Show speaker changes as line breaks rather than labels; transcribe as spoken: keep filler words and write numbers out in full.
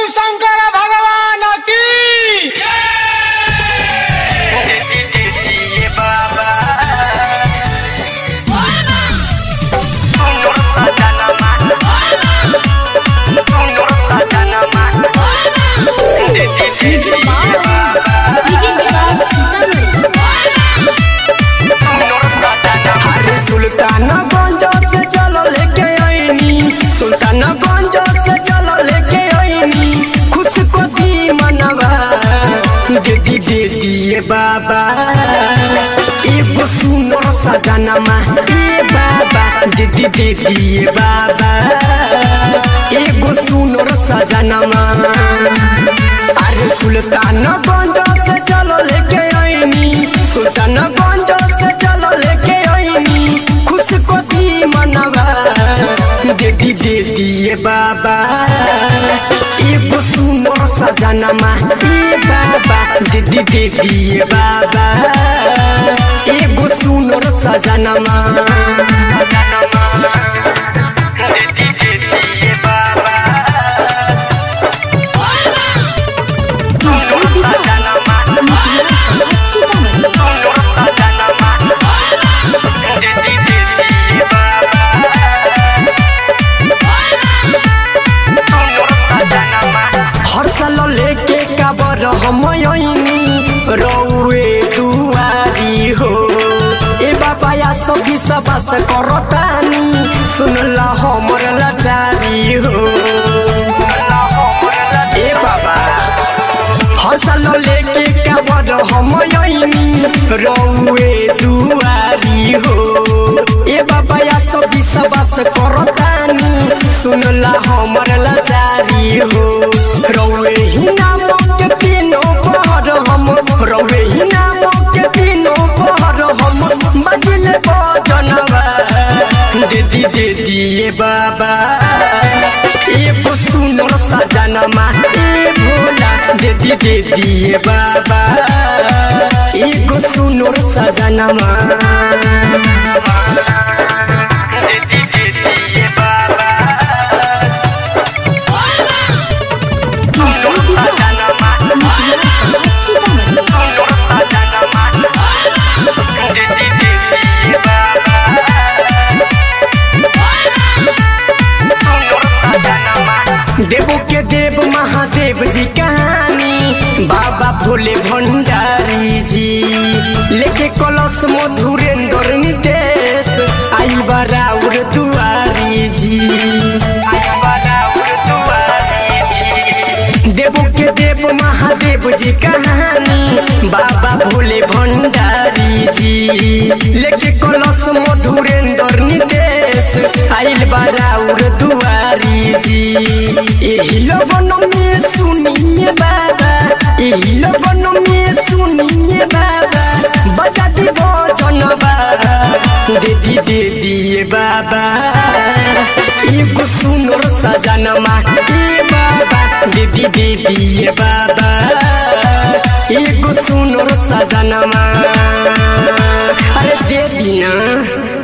शंकर भगवान की
सुल्तानगंज से चलो लेके आईनी सुल्तानगंज से चलो लेके आईनी खुश को दी मनवा दे दी दे दिए बाबा एगो सुनो सजनमा ए बाबा दे दी दे दिए बाबा एगो सुनो सजनमा अरे सुल्तानगंज से चलो लेके आईनी सुल्तानगंज से चलो लेके आईनी खुश को दी मनवा दे दी दे दिए बाबा एगो सुनो सजनमा ए बाबा दे दी दे दिए बाबा एगो सुनो सजनमा दे दी दे दिए बाबा हर साल लेके काबर हम आईनी रौए दुआरी हो ए बाबा या सभी सबस करतानी सुनला हमर लाचारी हो ए बाबा हर साल लेके काबर हम आईनी रौए दुआरी हो ए बाबा या सभी सबस करतानी सुनला हमर लाचारी हो रौए ही नाम के तीनों पहर हम रौए ही नाम के तीनों पहर हम बजले बजनवा दे दी दे दिए बाबा एगो सुनर सजनमा ए भोला दे दी दे दिए बाबा एगो सुनर सजनमा दे दी दे दिए बाबा देवो के देव महादेव जी कहानी बाबा भोले भंडारी जी लेके कलश मधुरेंद्र नितेश आई बराउर दुआरी जी आई बराउर दुआरी जी देवो के देव महादेव जी कहानी बाबा भोले भंडारी जी लेके कलश मधुरेंद्र नितेश आइल बराउर दुआरी जी एही लगन में सुनिए बाबा एही लगन में सुनिए बाबा बजा दी बजनवा दे दी दे दिए बाबा एगो सुनर सजनमा ए बाबा दे दी दे दिए बाबा एगो सुनर सजनमा अरे दे दी ना।